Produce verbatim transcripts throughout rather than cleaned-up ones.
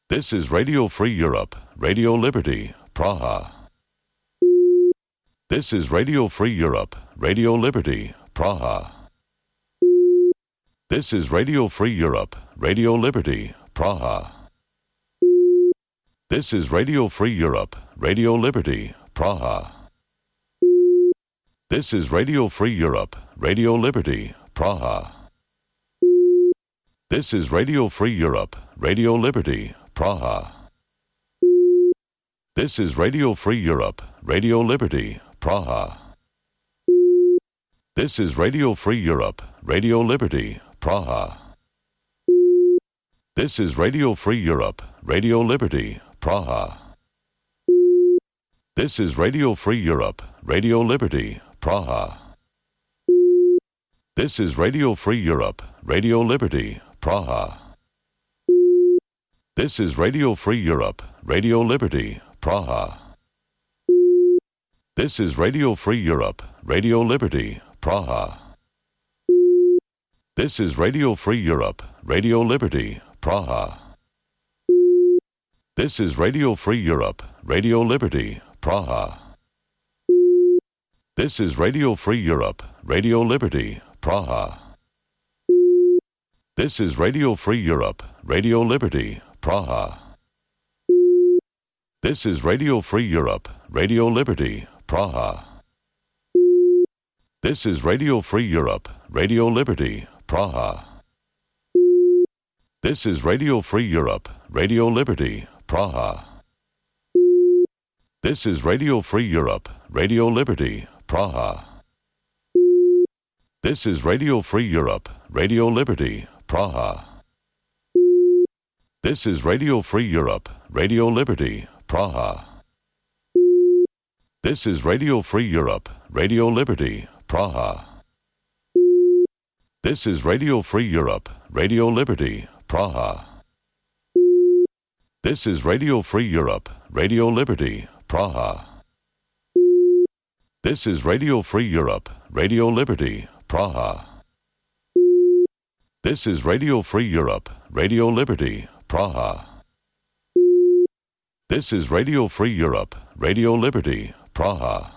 This is Radio Free Europe, Radio Liberty, Praha. This is Radio Free Europe, Radio Liberty, Praha. This is Radio Free Europe, Radio Liberty, Praha. This is Radio Free Europe, Radio Liberty, Praha. This is Radio Free Europe, Radio Liberty, Praha. This is Radio Free Europe, Radio Liberty, Praha. This is Radio Free Europe, Radio Liberty, Praha. This is Radio Free Europe, Radio Liberty, Praha. This is Radio Free Europe, Radio Liberty, Praha. This is Radio Free Europe, Radio Liberty, Praha. This is Radio Free Europe, Radio Liberty, Praha. This is Radio Free Europe, Radio Liberty, Praha. This is Radio Free Europe, Radio Liberty, Praha. This is Radio Free Europe, Radio Liberty, Praha. This is Radio Free Europe, Radio Liberty, Praha. This is Radio Free Europe, Radio Liberty, Praha. This is Radio Free Europe, Radio Liberty, Praha. This is Radio Free Europe, Radio Liberty, Praha. This is Radio Free Europe, Radio Liberty, Praha. This is Radio Free Europe, Radio Liberty, Praha. This is Radio Free Europe, Radio Liberty, Praha. This is Radio Free Europe, Radio Liberty, Praha. This is Radio Free Europe, Radio Liberty, Praha. This is Radio Free Europe, Radio Liberty, Praha. This is Radio Free Europe, Radio Liberty, Praha. This is Radio Free Europe, Radio Liberty, Praha. This is Radio Free Europe, Radio Liberty, Praha. This is Radio Free Europe, Radio Liberty, Praha. This is Radio Free Europe, Radio Liberty, Praha.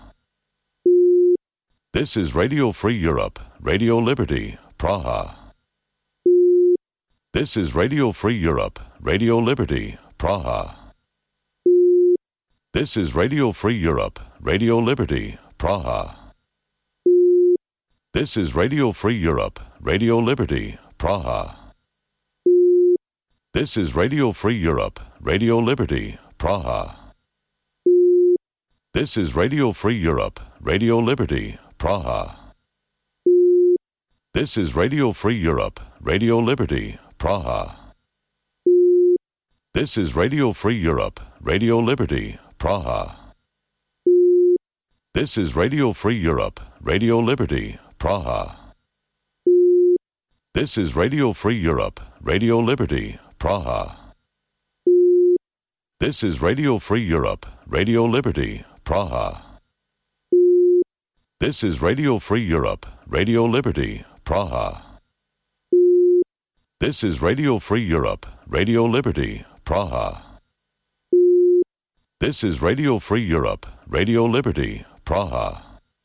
This is Radio Free Europe, Radio Liberty, Praha. This is Radio Free Europe, Radio Liberty, Praha. This is Radio Free Europe, Radio Liberty, Praha. This is Radio Free Europe, Radio Liberty, Praha. This is Radio Free Europe, Radio Liberty, Praha. This is Radio Free Europe, Radio Liberty, Praha. This is Radio Free Europe, Radio Liberty, Praha. This is Radio Free Europe, Radio Liberty, Praha. This is Radio Free Europe, Radio Liberty, Praha. This is Radio Free Europe, Radio Liberty, Praha. This is Radio Free Europe, Radio Liberty, Praha. This is Radio Free Europe, Radio Liberty, Praha. This is Radio Free Europe, Radio Liberty, Praha. This is Radio Free Europe, Radio Liberty, Praha.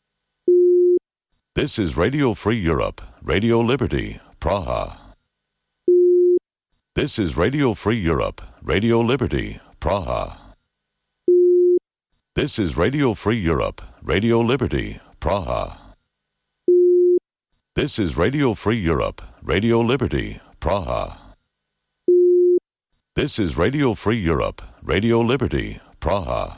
This is Radio Free Europe, Radio Liberty, Praha. This is Radio Free Europe, Radio Liberty, Praha. This is Radio Free Europe, Radio Liberty, Praha. This is Radio Free Europe, Radio Liberty, Praha. This is Radio Free Europe, Radio Liberty, Praha.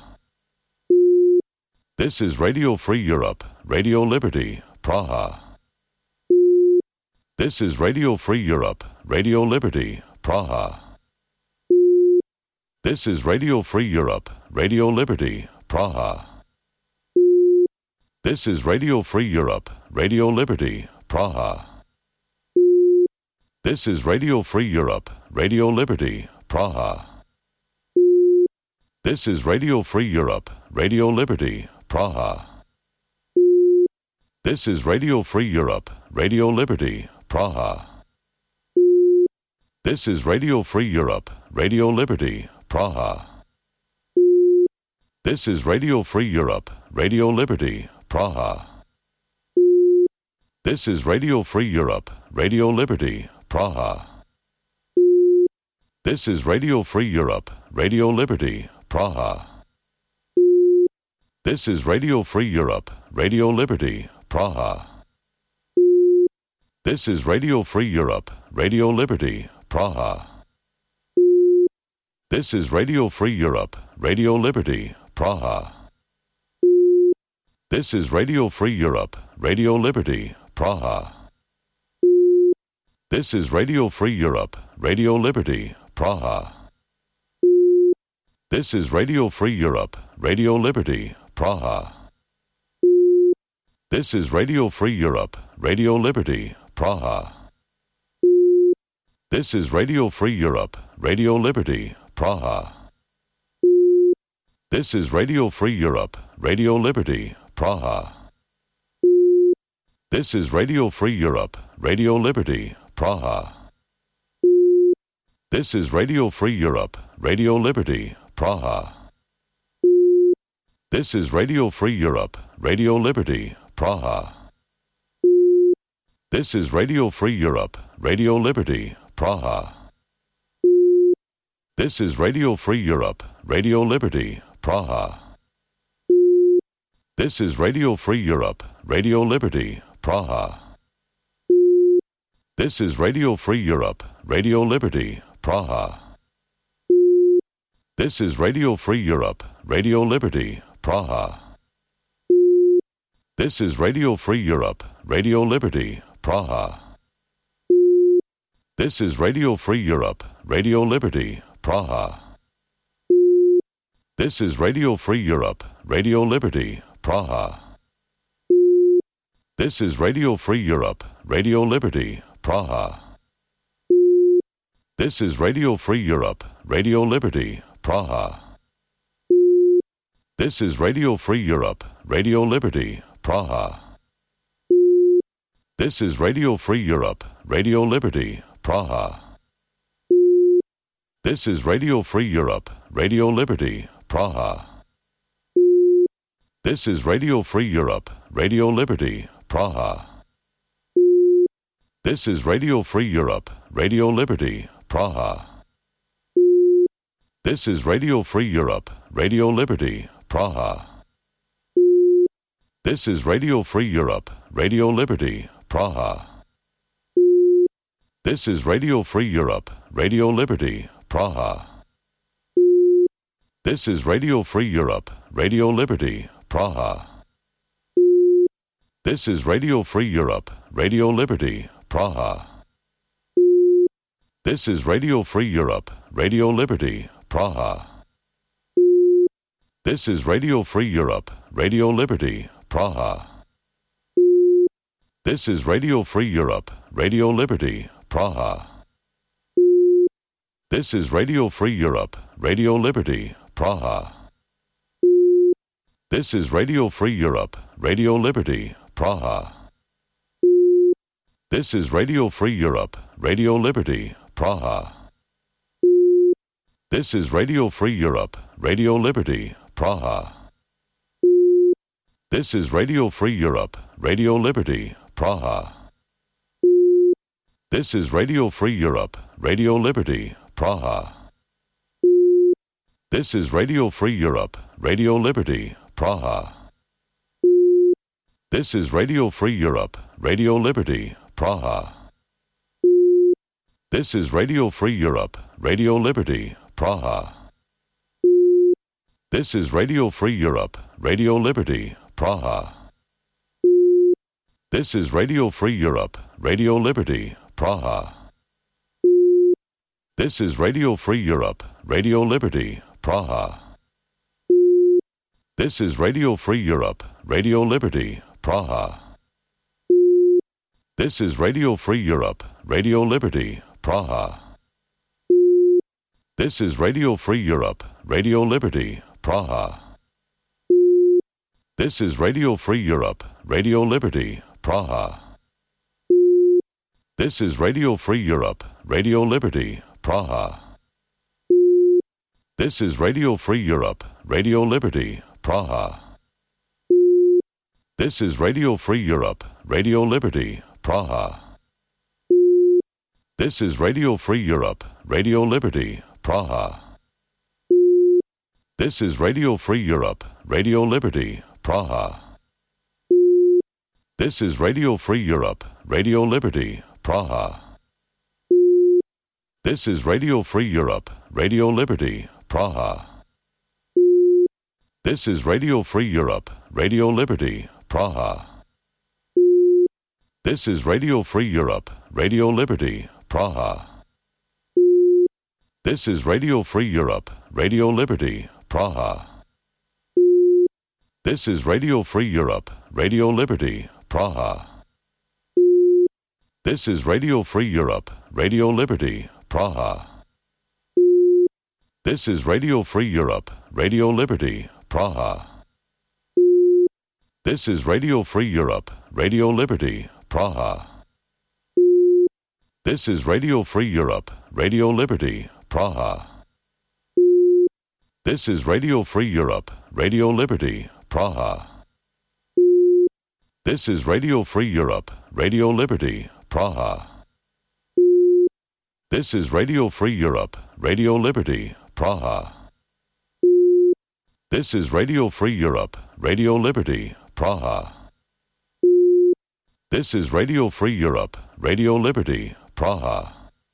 This is Radio Free Europe, Radio Liberty, Praha. This is Radio Free Europe, Radio Liberty, Praha. This is Radio Free Europe, Radio Liberty, Praha. This is Radio Free Europe, Radio Liberty, Praha. This is Radio Free Europe, Radio Liberty, Praha. This is Radio Free Europe, Radio Liberty, Praha. This is Radio Free Europe, Radio Liberty, Praha. This is Radio Free Europe, Radio Liberty, Praha. This is Radio Free Europe, Radio Liberty, Praha. This is Radio Free Europe, Radio Liberty, Praha. This is Radio Free Europe, Radio Liberty, Praha. This is Radio Free Europe, Radio Liberty, Praha. This is Radio Free Europe, Radio Liberty, Praha. This is Radio Free Europe, Radio Liberty, Praha. This is Radio Free Europe, Radio Liberty, Praha. This is Radio Free Europe, Radio Liberty, Praha. This is Radio Free Europe, Radio Liberty, Praha. This is Radio Free Europe, Radio Liberty, Praha. This is Radio Free Europe, Radio Liberty, Praha. This is Radio Free Europe, Radio Liberty, Praha. This is Radio Free Europe, Radio Liberty, Praha. This is Radio Free Europe, Radio Liberty, Praha. This is Radio Free Europe, Radio Liberty, Praha. This is Radio Free Europe, Radio Liberty, Praha. This is Radio Free Europe, Radio Liberty, Praha. This is Radio Free Europe, Radio Liberty, Praha. This is Radio Free Europe, Radio Liberty, Praha. This is Radio Free Europe, Radio Liberty, Praha. This is Radio Free Europe, Radio Liberty, Praha. This is Radio Free Europe, Radio Liberty, Praha. This is Radio Free Europe, Radio Liberty, Praha. This is Radio Free Europe, Radio Liberty, Praha. This is Radio Free Europe, Radio Liberty, Praha. This is Radio Free Europe, Radio Liberty, Praha. This is Radio Free Europe, Radio Liberty, Praha. This is Radio Free Europe, Radio Liberty, Praha. This is Radio Free Europe, Radio Liberty, Praha. This is Radio Free Europe, Radio Liberty, Praha. This is Radio Free Europe, Radio Liberty, Praha. This is Radio Free Europe, Radio Liberty, Praha. This is Radio Free Europe, Radio Liberty, Praha. This is Radio Free Europe, Radio Liberty, Praha. This is Radio Free Europe, Radio Liberty, Praha. This is Radio Free Europe, Radio Liberty, Praha. This is Radio Free Europe, Radio Liberty, Praha. This is Radio Free Europe, Radio Liberty, Praha. This is Radio Free Europe, Radio Liberty, Praha. This is Radio Free Europe, Radio Liberty, Praha. This is Radio Free Europe, Radio Liberty, Praha. This is Radio Free Europe, Radio Liberty, Praha. This is Radio Free Europe, Radio Liberty, Praha. This is Radio Free Europe, Radio Liberty, Praha. This is Radio Free Europe, Radio Liberty, Praha. This is Radio Free Europe, Radio Liberty, Praha. This is Radio Free Europe, Radio Liberty, Praha. This is Radio Free Europe, Radio Liberty, Praha. This is Radio Free Europe, Radio Liberty, Praha. This is Radio Free Europe, Radio Liberty, Praha. This is Radio Free Europe, Radio Liberty, Praha. This is Radio Free Europe, Radio Liberty, Praha. This is Radio Free Europe, Radio Liberty, Praha. This is Radio Free Europe, Radio Liberty, Praha. This is Radio Free Europe, Radio Liberty, Praha. This is Radio Free Europe, Radio Liberty, Praha. This is Radio Free Europe, Radio Liberty, Praha. This is Radio Free Europe, Radio Liberty, Praha. This is Radio Free Europe, Radio Liberty, Praha. This is Radio Free Europe, Radio Liberty, Praha. This is Radio Free Europe, Radio Liberty, Praha. This is Radio Free Europe, Radio Liberty, Praha. This is Radio Free Europe, Radio Liberty, Praha. This is Radio Free Europe, Radio Liberty, Praha. This is Radio Free Europe, Radio Liberty, Praha. This is Radio Free Europe, Radio Liberty, Praha. This is Radio Free Europe, Radio Liberty, Praha. This is Radio Free Europe, Radio Liberty, Praha. This is Radio Free Europe, Radio Liberty, Praha. This is Radio Free Europe, Radio Liberty, Praha. This is Radio Free Europe, Radio Liberty, Praha. This is Radio Free Europe, Radio Liberty, Praha. This is Radio Free Europe, Radio Liberty, Praha. This is Radio Free Europe, Radio Liberty, Praha.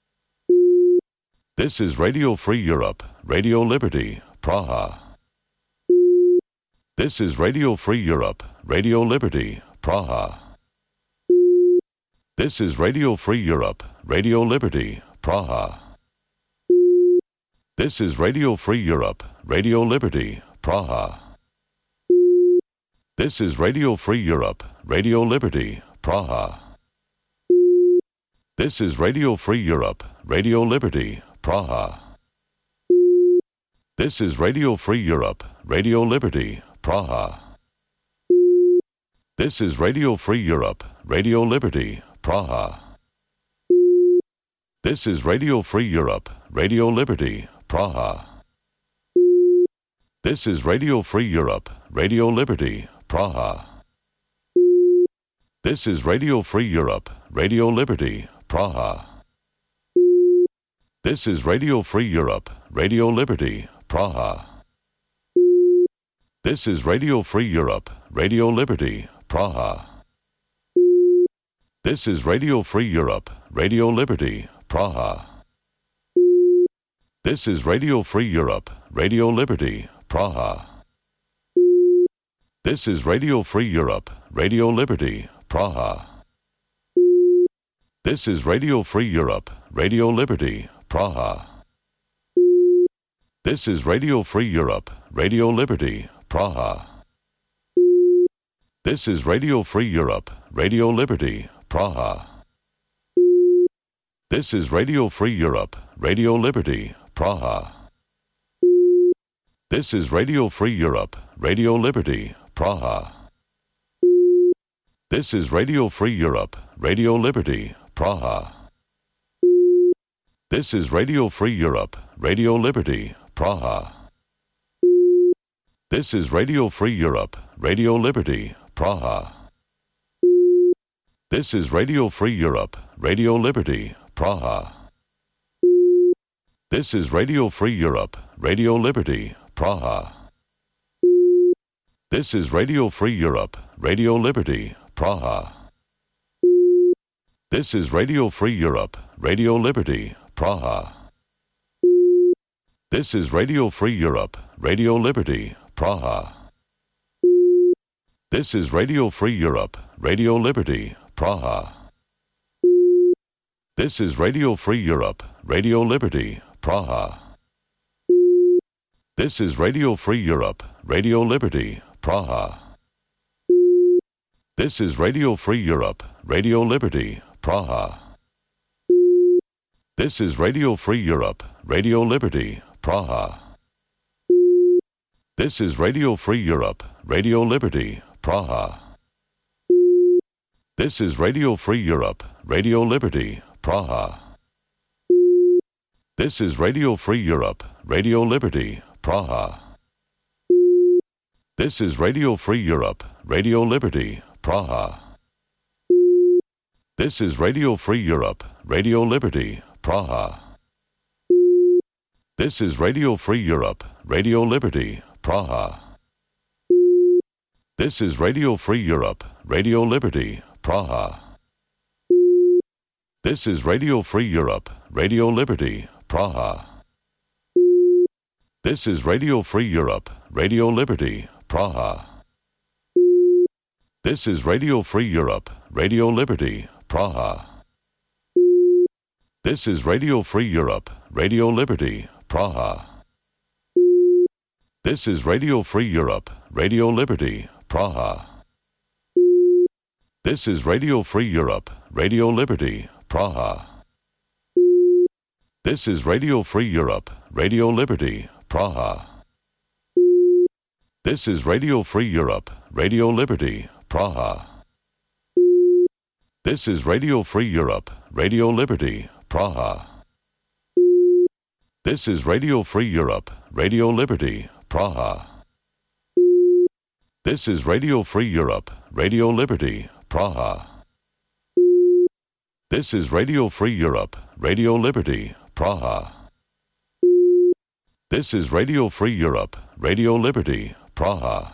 This is Radio Free Europe, Radio Liberty, Praha. This is Radio Free Europe, Radio Liberty, Praha. This is Radio Free Europe, Radio Liberty, Praha. This is Radio Free Europe, Radio Liberty, Praha. This is Radio Free Europe, Radio Liberty, Praha. This is Radio Free Europe, Radio Liberty, Praha. This is Radio Free Europe, Radio Liberty, Praha. This is Radio Free Europe, Radio Liberty, Praha. This is Radio Free Europe, Radio Liberty, Praha. This is Radio Free Europe, Radio Liberty, Praha. This is Radio Free Europe, Radio Liberty, Praha. This is Radio Free Europe, Radio Liberty, Praha. This is Radio Free Europe, Radio Liberty, Praha. This is Radio Free Europe, Radio Liberty, Praha. This is Radio Free Europe, Radio Liberty, Praha. This is Radio Free Europe, Radio Liberty, Praha. This is Radio Free Europe, Radio Liberty, Praha. This is Radio Free Europe, Radio Liberty, Praha. This is Radio Free Europe, Radio Liberty, Praha. This is Radio Free Europe, Radio Liberty, Praha. This is Radio Free Europe, Radio Liberty, Praha. This is Radio Free Europe, Radio Liberty, Praha. This is Radio Free Europe, Radio Liberty, Praha. This is Radio Free Europe, Radio Liberty, Praha. This is Radio Free Europe, Radio Liberty, Praha. This is Radio Free Europe, Radio Liberty, Praha. This is Radio Free Europe, Radio Liberty, Praha. This is Radio Free Europe, Radio Liberty, Praha. This is Radio Free Europe, Radio Liberty, Praha. This is Radio Free Europe, Radio Liberty, Praha. This is Radio Free Europe, Radio Liberty, Praha. This is Radio Free Europe, Radio Liberty, Praha. This is Radio Free Europe, Radio Liberty, Praha. This is Radio Free Europe, Radio Liberty, Praha. This is Radio Free Europe, Radio Liberty, Praha. This is Radio Free Europe, Radio Liberty, Praha. This is Radio Free Europe, Radio Liberty, Praha. This is Radio Free Europe, Radio Liberty, Praha. This is Radio Free Europe, Radio Liberty, Praha. This is Radio Free Europe, Radio Liberty, Praha. This is Radio Free Europe, Radio Liberty, Praha. This is Radio Free Europe, Radio Liberty, Praha. This is Radio Free Europe, Radio Liberty, Praha. This is Radio Free Europe, Radio Liberty, Praha. This is Radio Free Europe, Radio Liberty, Praha. This is Radio Free Europe, Radio Liberty, Praha. This is Radio Free Europe, Radio Liberty, Praha. This is Radio Free Europe, Radio Liberty, Praha. This is Radio Free Europe, Radio Liberty, Praha. This is Radio Free Europe, Radio Liberty, Praha. This is Radio Free Europe, Radio Liberty, Praha. This is Radio Free Europe, Radio Liberty, Praha. This is Radio Free Europe, Radio Liberty, Praha. This is Radio Free Europe, Radio Liberty, Praha.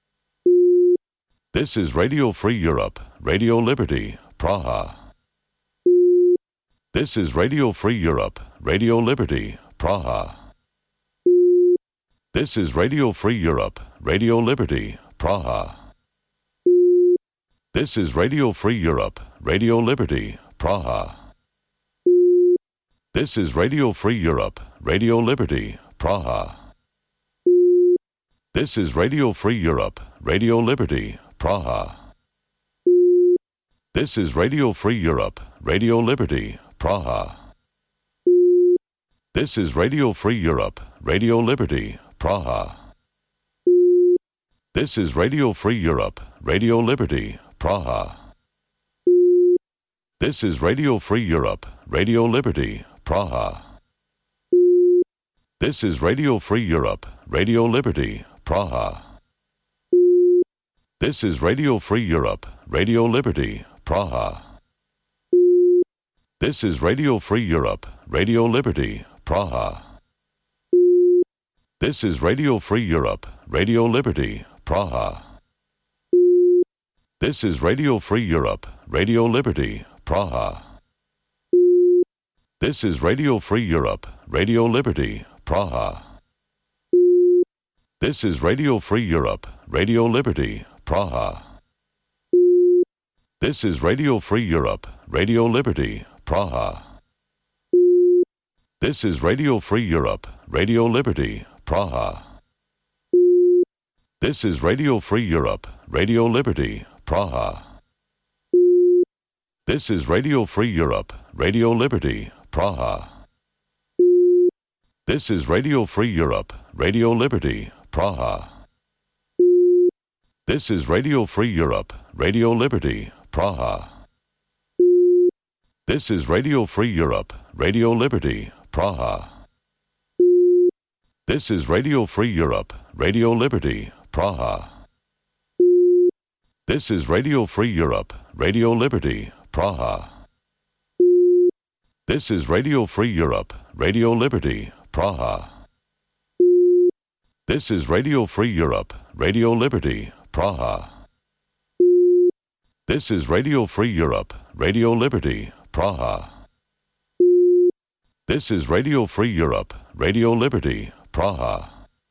This is Radio Free Europe, Radio Liberty, Praha. This is Radio Free Europe, Radio Liberty, Praha. This is Radio Free Europe, Radio Liberty, Praha. This is Radio Free Europe, Radio Liberty, Praha. This is Radio Free Europe, Radio Liberty, Praha. This is Radio Free Europe, Radio Liberty, Praha. This is Radio Free Europe, Radio Liberty, Praha. This is Radio Free Europe, Radio Liberty, Praha. This is Radio Free Europe, Radio Liberty, Praha. This is Radio Free Europe, Radio Liberty, Praha. This is Radio Free Europe, Radio Liberty, Praha. This is Radio Free Europe, Radio Liberty, Praha. This is Radio Free Europe, Radio Liberty, Praha. This is Radio Free Europe, Radio Liberty, Praha. This is Radio Free Europe, Radio Liberty, Praha. This is Radio Free Europe, Radio Liberty, Praha. This is Radio Free Europe, Radio Liberty, Praha. This is Radio Free Europe, Radio Liberty, Praha. This is Radio Free Europe, Radio Liberty, Praha. This is Radio Free Europe, Radio Liberty, Praha. This is Radio Free Europe, Radio Liberty, Praha. This is Radio Free Europe, Radio Liberty, Praha. This is Radio Free Europe, Radio Liberty, Praha. This is Radio Free Europe, Radio Liberty, Praha. This is Radio Free Europe, Radio Liberty, Praha. This is Radio Free Europe, Radio Liberty, Praha. This is Radio Free Europe, Radio Liberty, Praha. This is Radio Free Europe, Radio Liberty, Praha. This is Radio Free Europe, Radio Liberty, Praha. This is Radio Free Europe, Radio Liberty, Praha.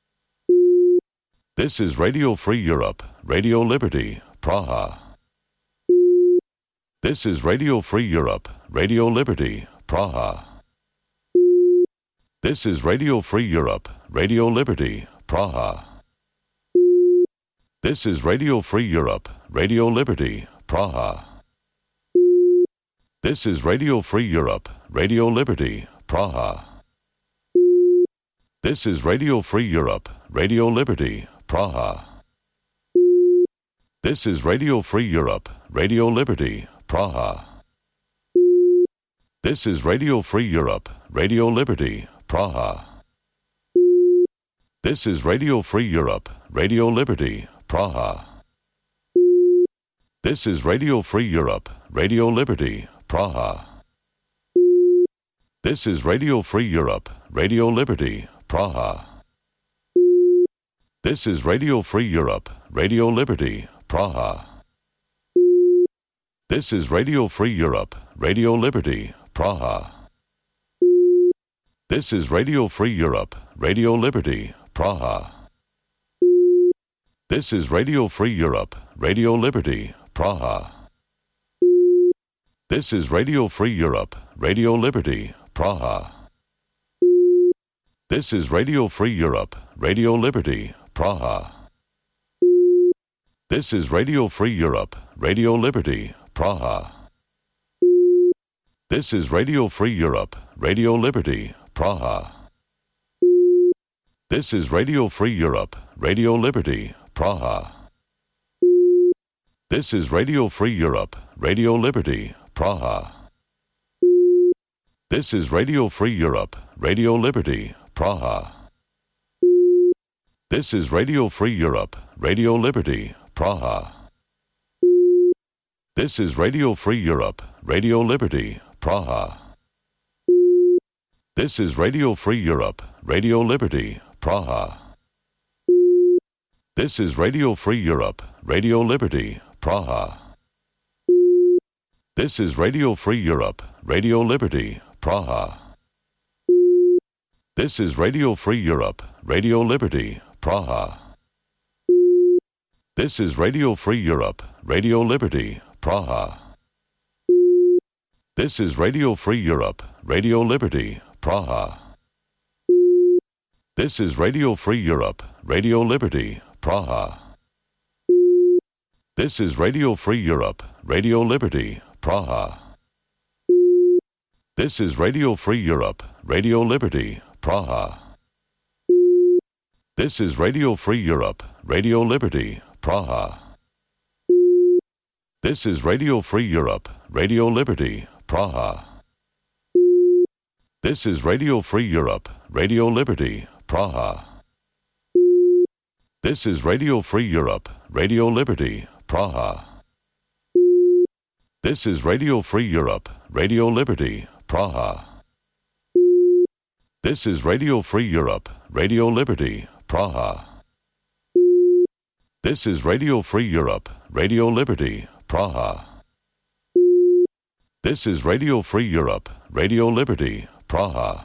This is Radio Free Europe, Radio Liberty, Praha. This is Radio Free Europe, Radio Liberty, Praha. This is Radio Free Europe, Radio Liberty, Praha. This is Radio Free Europe, Radio Liberty, Praha. This is Radio Free Europe, Radio Liberty, Praha. This is Radio Free Europe, Radio Liberty, Praha. This is Radio Free Europe, Radio Liberty, Praha. This is Radio Free Europe, Radio Liberty, Praha. This is Radio Free Europe, Radio Liberty, Praha. This is Radio Free Europe, Radio Liberty, Praha. This is Radio Free Europe, Radio Liberty, Praha. This is Radio Free Europe, Radio Liberty, Praha. This is Radio Free Europe, Radio Liberty, Praha. This is Radio Free Europe, Radio Liberty, Praha. This is Radio Free Europe, Radio Liberty, Praha. This is Radio Free Europe, Radio Liberty, Praha. This is Radio Free Europe, Radio Liberty, Praha. This is Radio Free Europe, Radio Liberty, Praha. This is Radio Free Europe, Radio Liberty, Praha. This is Radio Free Europe, Radio Liberty, Praha. This is Radio Free Europe, Radio Liberty, Praha. This is Radio Free Europe, Radio Liberty, Praha. This is Radio Free Europe, Radio Liberty, Praha. This is Radio Free Europe, Radio Liberty, Praha. This is Radio Free Europe, Radio Liberty, Praha. This is Radio Free Europe, Radio Liberty, Praha. This is Radio Free Europe, Radio Liberty, Praha. This is Radio Free Europe, Radio Liberty, Praha. This is Radio Free Europe, Radio Liberty, Praha. This is Radio Free Europe, Radio Liberty, Praha. This is Radio Free Europe, Radio Liberty, Praha. This is Radio Free Europe, Radio Liberty, Praha. This is Radio Free Europe, Radio Liberty, Praha. This is Radio Free Europe, Radio Liberty, Praha. This is Radio Free Europe, Radio Liberty, Praha. This is Radio Free Europe, Radio Liberty, Praha. This is Radio Free Europe, Radio Liberty, Praha. This is Radio Free Europe, Radio Liberty, Praha. This is Radio Free Europe, Radio Liberty, Praha. This is Radio Free Europe, Radio Liberty, Praha. This is Radio Free Europe, Radio Liberty, Praha.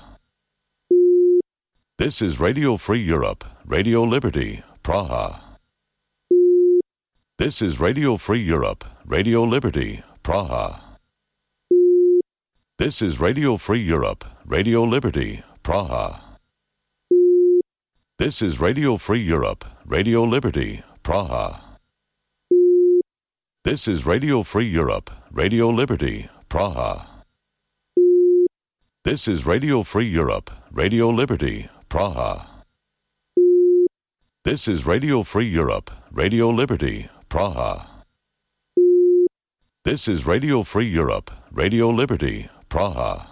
This is Radio Free Europe, Radio Liberty, Praha. This is Radio Free Europe, Radio Liberty, Praha. This is Radio Free Europe, Radio Liberty, Praha. This is Radio Free Europe, Radio Liberty, Praha. This is Radio Free Europe, Radio Liberty, Praha. This is Radio Free Europe, Radio Liberty, Praha. This is Radio Free Europe, Radio Liberty, Praha. This is Radio Free Europe, Radio Liberty, Praha.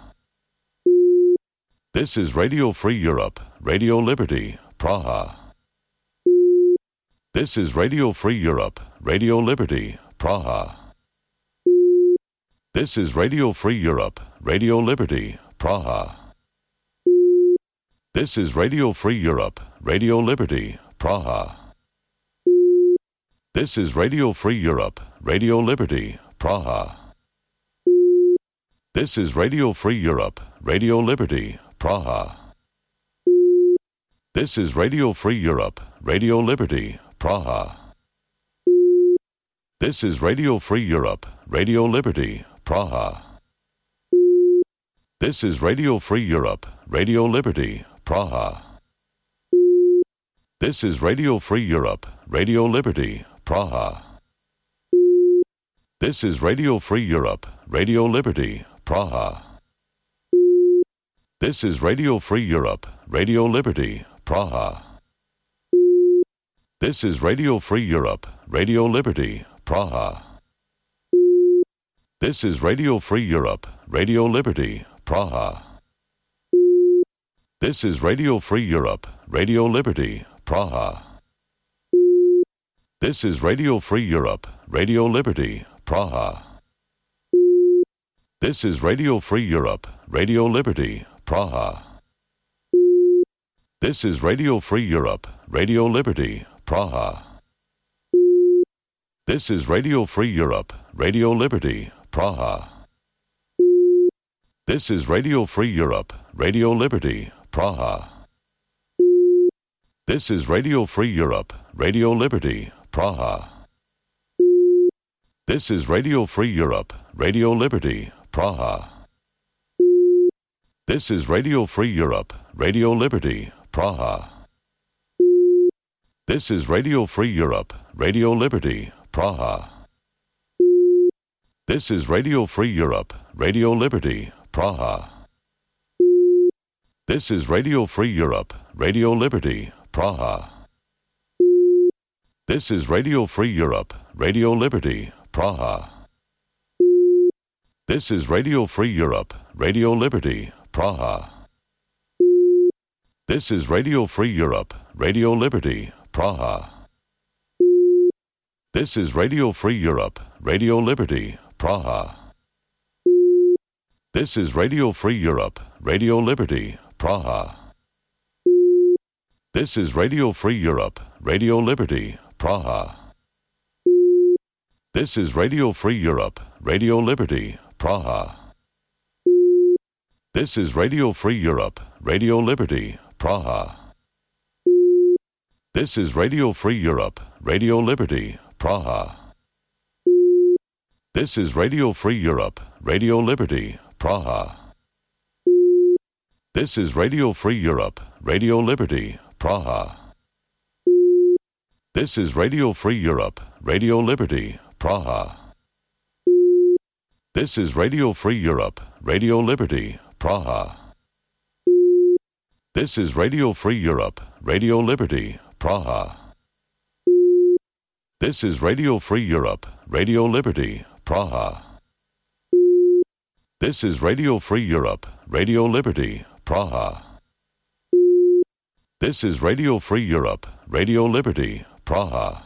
This is Radio Free Europe, Radio Liberty, Praha. This is Radio Free Europe, Radio Liberty, Praha. This is Radio Free Europe, Radio Liberty, Praha. This is Radio Free Europe, Radio Liberty, Praha. This is Radio Free Europe, Radio Liberty, Praha. This is Radio Free Europe, Radio Liberty, Praha. This is Radio Free Europe, Radio Liberty, Praha. This is Radio Free Europe, Radio Liberty, Praha. This is Radio Free Europe, Radio Liberty, Praha. This is Radio Free Europe, Radio Liberty, Praha. This is Radio Free Europe, Radio Liberty, Praha. This is Radio Free Europe, Radio Liberty, Praha. This is Radio Free Europe, Radio Liberty, Praha. This is Radio Free Europe, Radio Liberty, Praha. This is Radio Free Europe, Radio Liberty, Praha. This is Radio Free Europe, Radio Liberty, Praha. This is Radio Free Europe, Radio Liberty, Praha. This is Radio Free Europe, Radio Liberty, Praha. This is Radio Free Europe, Radio Liberty, Praha. This is Radio Free Europe, Radio Liberty, Praha. This is Radio Free Europe, Radio Liberty, Praha. This is Radio Free Europe, Radio Liberty, Praha. This is Radio Free Europe, Radio Liberty, Praha. This is Radio Free Europe, Radio Liberty, Praha. This is Radio Free Europe, Radio Liberty, Praha. This is Radio Free Europe, Radio Liberty, Praha. This is Radio Free Europe, Radio Liberty, Praha. This is Radio Free Europe, Radio Liberty, Praha. This is Radio Free Europe, Radio Liberty, Praha. This is Radio Free Europe, Radio Liberty, Praha. This is Radio Free Europe, Radio Liberty, Praha. This is Radio Free Europe, Radio Liberty, Praha. This is Radio Free Europe, Radio Liberty, Praha. This is Radio Free Europe, Radio Liberty, Praha. This is Radio Free Europe, Radio Liberty, Praha. This is Radio Free Europe, Radio Liberty, Praha. This is Radio Free Europe, Radio Liberty, Praha. This is Radio Free Europe, Radio Liberty, Praha. This is Radio Free Europe, Radio Liberty, Praha. This is Radio Free Europe, Radio Liberty, Praha. This is Radio Free Europe, Radio Liberty, Praha. This is Radio Free Europe, Radio Liberty, Praha. This is Radio Free Europe, Radio Liberty, Praha.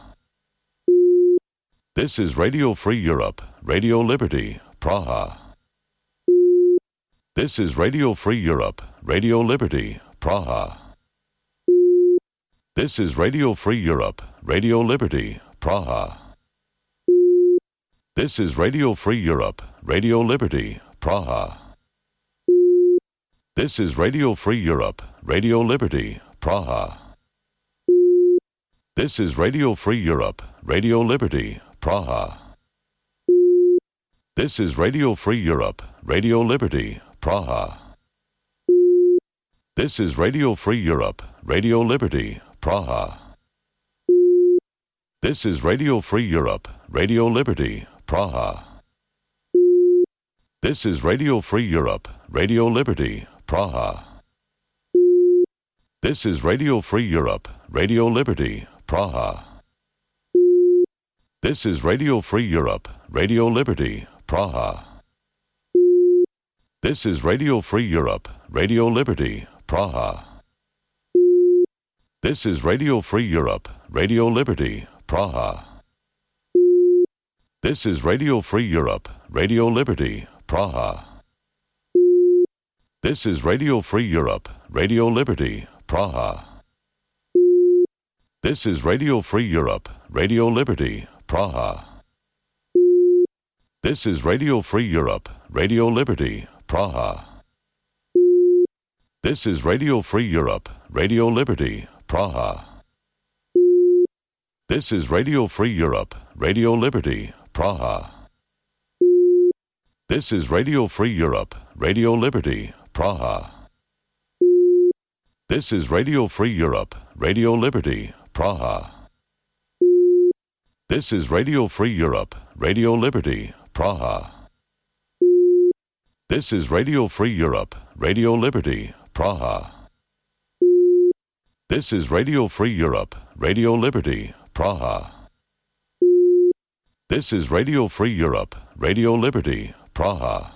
This is Radio Free Europe, Radio Liberty, Praha. This is Radio Free Europe, Radio Liberty, Praha. This is Radio Free Europe, Radio Liberty, Praha. This is Radio Free Europe, Radio Liberty, Praha. This is Radio Free Europe, Radio Liberty, Praha. This is Radio Free Europe, Radio Liberty, Praha. This is Radio Free Europe, Radio Liberty, Praha. This is Radio Free Europe, Radio Liberty, Praha. This is Radio Free Europe, Radio Liberty, Praha. This is Radio Free Europe, Radio Liberty, Praha. This is Radio Free Europe, Radio Liberty, Praha. This is Radio Free Europe, Radio Liberty, Praha. This is Radio Free Europe, Radio Liberty, Praha. This is Radio Free Europe, Radio Liberty, Praha. This is Radio Free Europe, Radio Liberty, Praha. This is Radio Free Europe, Radio Liberty, Praha. This is Radio Free Europe, Radio Liberty, Praha. This is Radio Free Europe, Radio Liberty, Praha. This is Radio Free Europe, Radio Liberty, Praha. This is Radio Free Europe, Radio Liberty, Praha. This is Radio Free Europe, Radio Liberty, Praha. This is Radio Free Europe, Radio Liberty, Praha. This is Radio Free Europe, Radio Liberty, Praha. This is Radio Free Europe, Radio Liberty, Praha. This is Radio Free Europe, Radio Liberty, Praha. This is Radio Free Europe, Radio Liberty, Praha.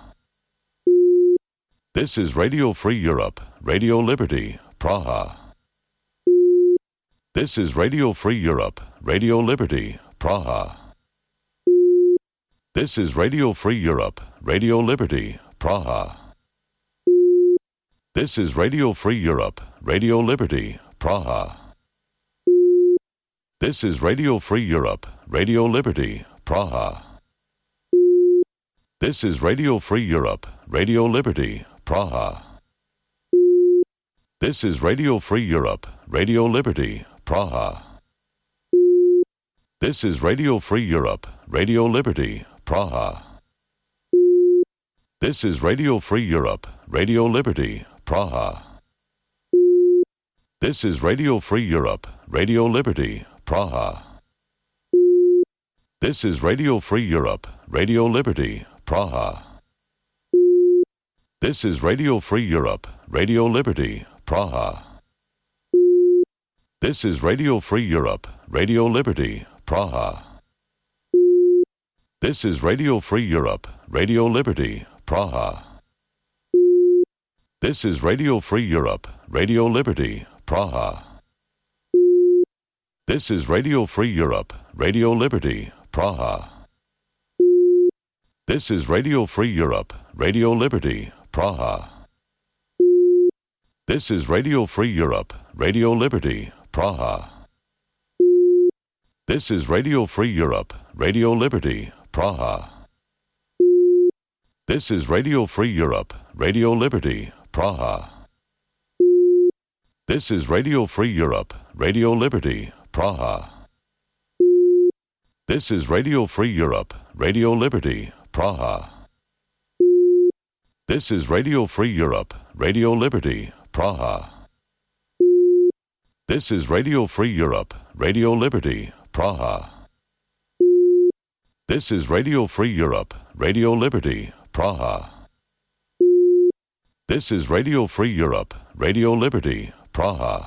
This is Radio Free Europe, Radio Liberty, Praha. This is Radio Free Europe, Radio Liberty, Praha. This is Radio Free Europe, Radio Liberty, Praha. This is Radio Free Europe, Radio Liberty, Praha. This is Radio Free Europe, Radio Liberty, Praha. This is Radio Free Europe, Radio Liberty, Praha. This is Radio Free Europe, Radio Liberty, Praha. This is Radio Free Europe, Radio Liberty, Praha. This is Radio Free Europe, Radio Liberty, Praha. This is Radio Free Europe, Radio Liberty, Praha. This is Radio Free Europe, Radio Liberty, Praha. This is Radio Free Europe, Radio Liberty, Praha. This is Radio Free Europe, Radio Liberty, Praha. This is Radio Free Europe, Radio Liberty, Praha. This is Radio Free Europe, Radio Liberty, Praha. This is Radio Free Europe, Radio Liberty, Praha. This is Radio Free Europe, Radio Liberty, Praha. This is Radio Free Europe, Radio Liberty, Praha. This is Radio Free Europe, Radio Liberty, Praha. This is Radio Free Europe, Radio Liberty, Praha. This is Radio Free Europe, Radio Liberty, Praha. This is Radio Free Europe, Radio Liberty, Praha. This is Radio Free Europe, Radio Liberty, Praha. This is Radio Free Europe, Radio Liberty, Praha. This is Radio Free Europe, Radio Liberty, Praha. This is Radio Free Europe, Radio Liberty, Praha.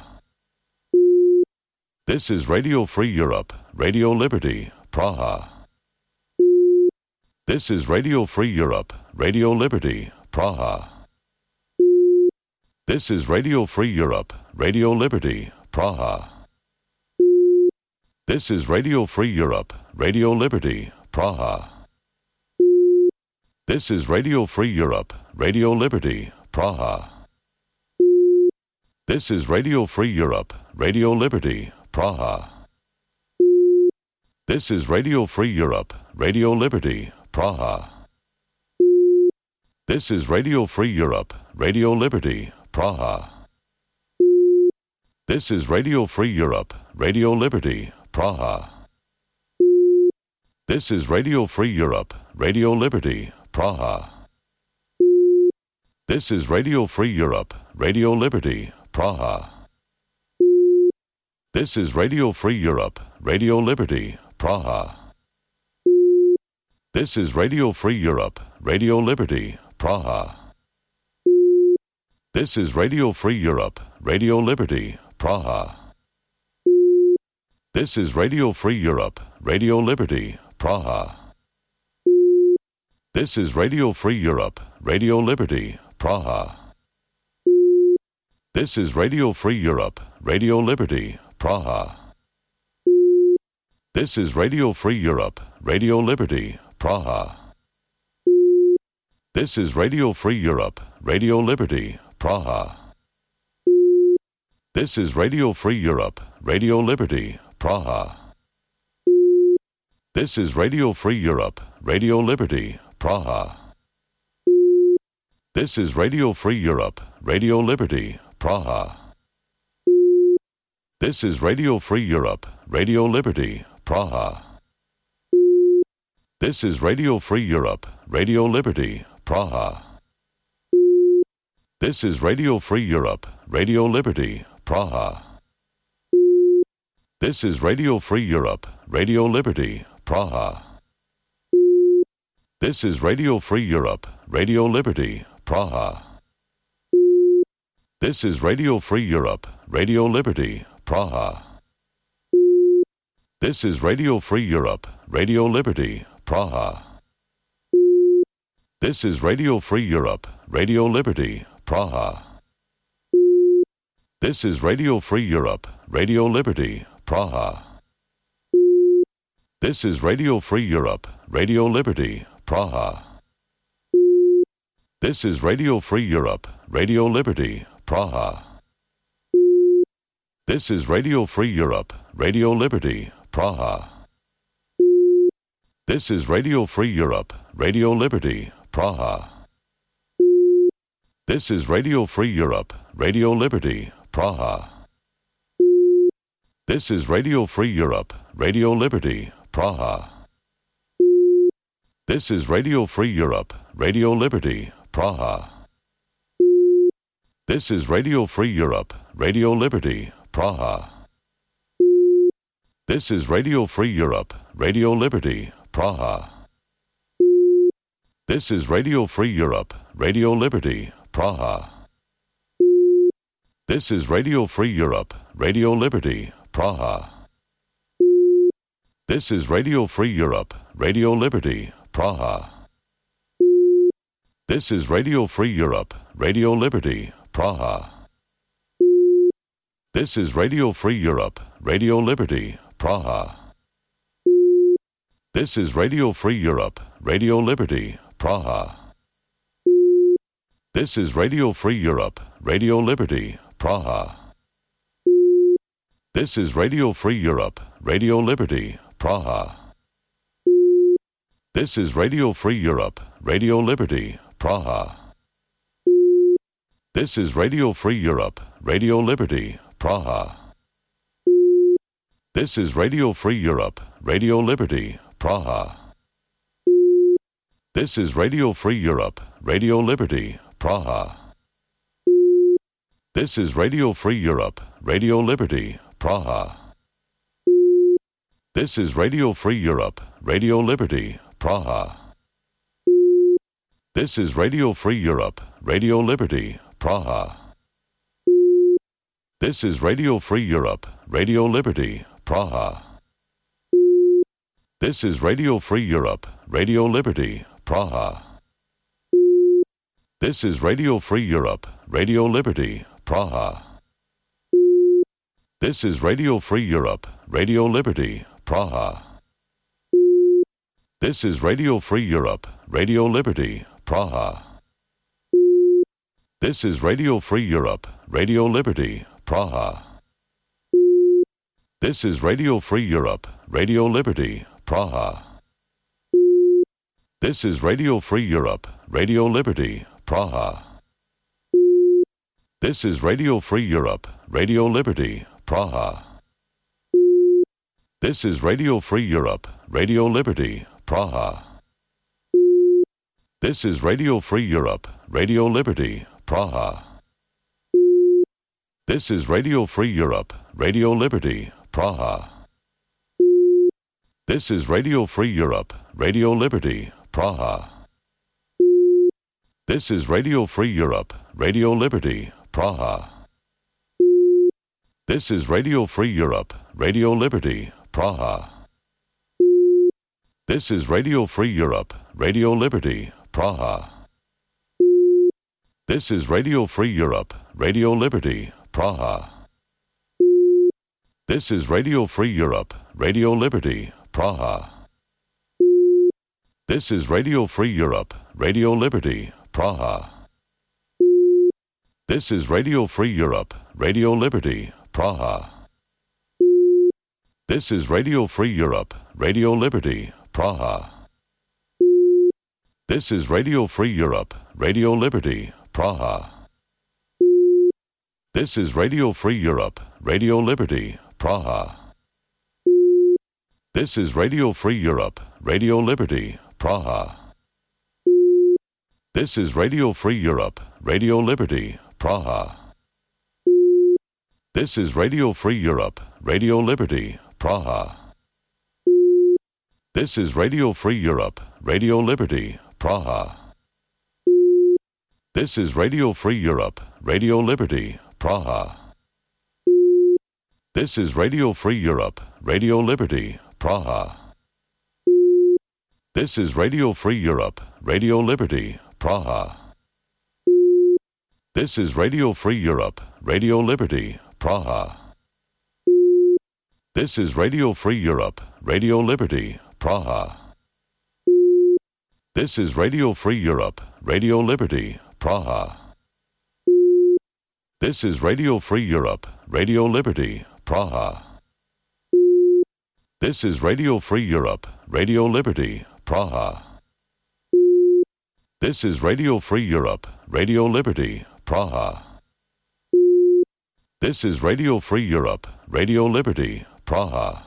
This is Radio Free Europe, Radio Liberty, Praha. This is Radio Free Europe, Radio Liberty, Praha. This is Radio Free Europe, Radio Liberty, Praha. This is Radio Free Europe, Radio Liberty, Praha. This is Radio Free Europe, Radio Liberty, Praha. This is Radio Free Europe, Radio Liberty, Praha. This is Radio Free Europe, Radio Liberty, Praha. This is Radio Free Europe, Radio Liberty, Praha. This is Radio Free Europe, Radio Liberty, Praha. This is Radio Free Europe, Radio Liberty, Praha. This is Radio Free Europe, Radio Liberty, Praha. This is Radio Free Europe, Radio Liberty, Praha. This is Radio Free Europe, Radio Liberty, Praha. This is Radio Free Europe, Radio Liberty, Praha. This is Radio Free Europe, Radio Liberty, Praha. This is Radio Free Europe, Radio Liberty, Praha. This is Radio Free Europe, Radio Liberty, Praha. This is Radio Free Europe, Radio Liberty, Praha. This is Radio Free Europe, Radio Liberty, Praha. This is Radio Free Europe, Radio Liberty, Praha. This is Radio Free Europe, Radio Liberty, Praha. This is Radio Free Europe, Radio Liberty, Praha. This is Radio Free Europe, Radio Liberty, Praha. This is Radio Free Europe, Radio Liberty, Praha. This is Radio Free Europe, Radio Liberty, Praha. This is Radio Free Europe, Radio Liberty, Praha. This is Radio Free Europe, Radio Liberty, Praha. This is Radio Free Europe, Radio Liberty, Praha. This is Radio Free Europe, Radio Liberty, Praha. This is Radio Free Europe, Radio Liberty, Praha. This is Radio Free Europe, Radio Liberty, Praha. This is Radio Free Europe, Radio Liberty, Praha. This is Radio Free Europe, Radio Liberty, Praha. This is Radio Free Europe, Radio Liberty, Praha. This is Radio Free Europe, Radio Liberty, Praha. This is Radio Free Europe, Radio Liberty, Praha. This is Radio Free Europe, Radio Liberty, Praha. This is Radio Free Europe, Radio Liberty, Praha. This is Radio Free Europe, Radio Liberty, Praha. This is Radio Free Europe, Radio Liberty, Praha. This is Radio Free Europe, Radio Liberty, Praha. This is Radio Free Europe, Radio Liberty, Praha. This is Radio Free Europe, Radio Liberty, Praha. This is Radio Free Europe, Radio Liberty, Praha. This is Radio Free Europe, Radio Liberty, Praha. This is Radio Free Europe, Radio Liberty, Praha. This is Radio Free Europe, Radio Liberty, Praha. This is Radio Free Europe, Radio Liberty, Praha. This is Radio Free Europe, Radio Liberty, Praha. This is Radio Free Europe, Radio Liberty, Praha. This is Radio Free Europe, Radio Liberty, Praha. This is Radio Free Europe, Radio Liberty, Praha. This is Radio Free Europe, Radio Liberty, Praha. This is Radio Free Europe, Radio Liberty, Praha. This is Radio Free Europe, Radio Liberty, Praha. This is Radio Free Europe, Radio Liberty, Praha. This is Radio Free Europe, Radio Liberty, Praha. This is Radio Free Europe, Radio Liberty, Praha. This is Radio Free Europe, Radio Liberty, Praha. This is Radio Free Europe, Radio Liberty, Praha. This is Radio Free Europe, Radio Liberty, Praha. This is Radio Free Europe, Radio Liberty, Praha. This is Radio Free Europe, Radio Liberty, Praha. This is Radio Free Europe, Radio Liberty, Praha. This is Radio Free Europe, Radio Liberty, Praha. This is Radio Free Europe, Radio Liberty, Praha. This is Radio Free Europe, Radio Liberty, Praha. This is Radio Free Europe, Radio Liberty, Praha. This is Radio Free Europe, Radio Liberty, Praha. This is Radio Free Europe, Radio Liberty, Praha. This is Radio Free Europe, Radio Liberty, Praha. This is Radio Free Europe, Radio Liberty, Praha. This is Radio Free Europe, Radio Liberty, Praha. This is Radio Free Europe, Radio Liberty, Praha. This is Radio Free Europe, Radio Liberty, Praha. This is Radio Free Europe, Radio Liberty, Praha. This is Radio Free Europe, Radio Liberty, Praha. This is Radio Free Europe, Radio Liberty, Praha. This is Radio Free Europe, Radio Liberty, Praha. This is Radio Free Europe, Radio Liberty, Praha. This is Radio Free Europe, Radio Liberty, Praha. This is Radio Free Europe, Radio Liberty, Praha. This is Radio Free Europe, Radio Liberty, Praha. This is Radio Free Europe, Radio Liberty, Praha. This is Radio Free Europe, Radio Liberty, Praha. This is Radio Free Europe, Radio Liberty, Praha. This is Radio Free Europe, Radio Liberty, Praha. This is Radio Free Europe, Radio Liberty, Praha. This is Radio Free Europe, Radio Liberty, Praha. This is Radio Free Europe, Radio Liberty, Praha. This is Radio Free Europe, Radio Liberty, Praha. This is Radio Free Europe, Radio Liberty, Praha.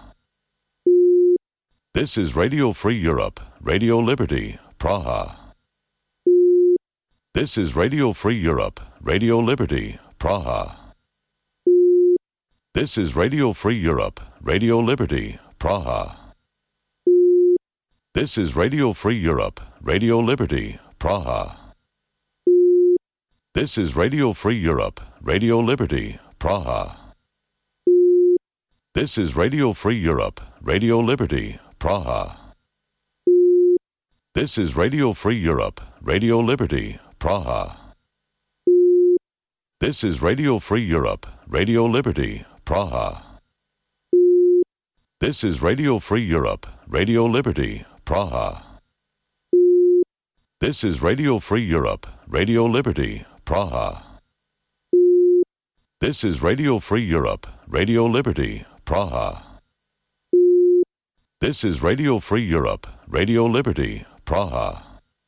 This is Radio Free Europe, Radio Liberty, Praha. This is Radio Free Europe, Radio Liberty, Praha. This is Radio Free Europe, Radio Liberty, Praha. This is Radio Free Europe, Radio Liberty, Praha. This is Radio Free Europe, Radio Liberty, Praha. This is Radio Free Europe, Radio Liberty, Praha. This is Radio Free Europe, Radio Liberty, Praha. This is Radio Free Europe, Radio Liberty, Praha. This is Radio Free Europe, Radio Liberty, Praha. This is Radio Free Europe, Radio Liberty, Praha. This is Radio Free Europe, Radio Liberty, Praha. This is Radio Free Europe, Radio Liberty, Praha.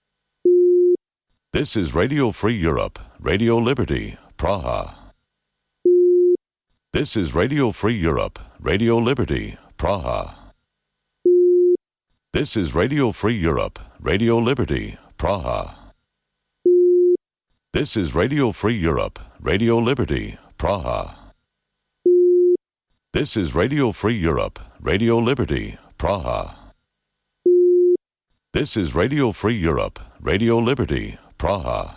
This is Radio Free Europe, Radio Liberty, Praha. This is Radio Free Europe, Radio Liberty, Praha. This is Radio Free Europe, Radio Liberty, Praha. This is Radio Free Europe, Radio Liberty, Praha. This is Radio Free Europe, Radio Liberty, Praha. This is Radio Free Europe, Radio Liberty, Praha.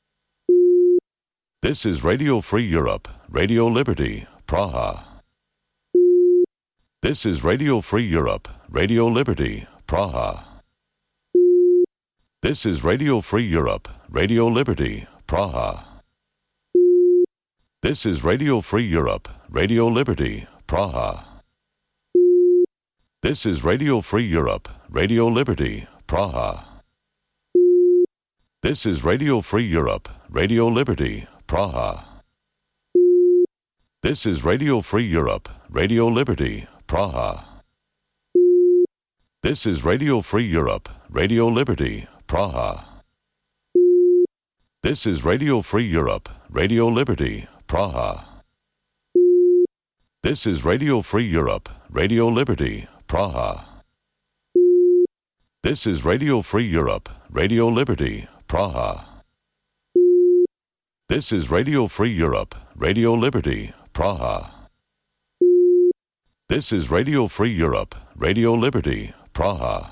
This is Radio Free Europe, Radio Liberty, Praha. This is Radio Free Europe, Radio Liberty, Praha. This is Radio Free Europe, Radio Liberty, Praha. This is Radio Free Europe, Radio Liberty, Praha. This is Radio Free Europe, Radio Liberty, Praha. This is Radio Free Europe, Radio Liberty, Praha. This is Radio Free Europe, Radio Liberty, Praha. This is Radio Free Europe, Radio Liberty, Praha. This is Radio Free Europe, Radio Liberty, Praha. This is Radio Free Europe, Radio Liberty, Praha. This is Radio Free Europe, Radio Liberty, Praha. This is Radio Free Europe, Radio Liberty, Praha. This is Radio Free Europe, Radio Liberty, Praha.